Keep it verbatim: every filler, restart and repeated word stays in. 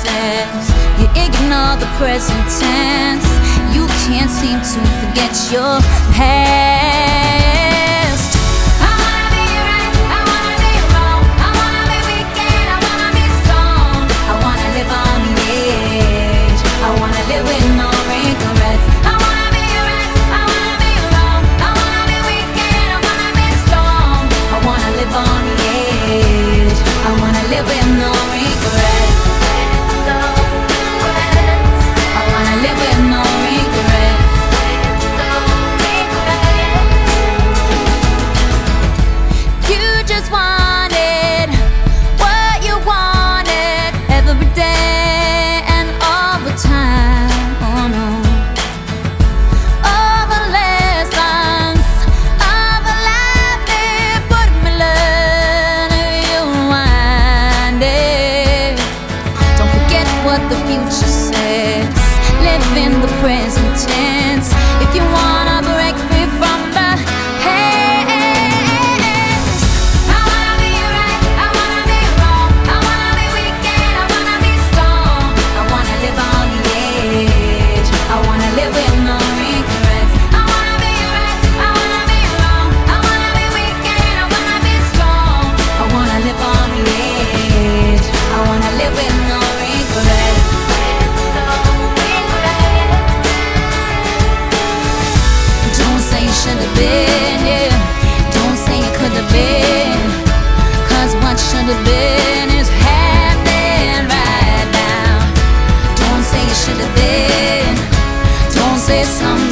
says. You ignore the present tense. You can't seem to forget your past. I wanna be right, I wanna be wrong, I wanna be weak and I wanna be strong. I wanna live on the edge, I wanna live with no regrets. I wanna be right, I wanna be wrong, I wanna be weak and I wanna be strong. I wanna live on the edge, I wanna live with no regrets. I wanna live with no regrets. You just wanted what you wanted every day and all the time. Oh no. All the lessons of a life they put me learn if you wind it. Don't forget what the future says. Live in the present tense if you wanna break free from the past. I wanna be right, I wanna be wrong, I wanna be weak and I wanna be strong. I wanna live on the edge, I wanna live with no regrets. I wanna be right, I wanna be wrong, I wanna be weak and I wanna be strong. I wanna live on the edge, I wanna live with no regrets. Don't say you should have been, yeah. Don't say you could have been, 'cause what should have been is happening right now. Don't say you should have been, don't say something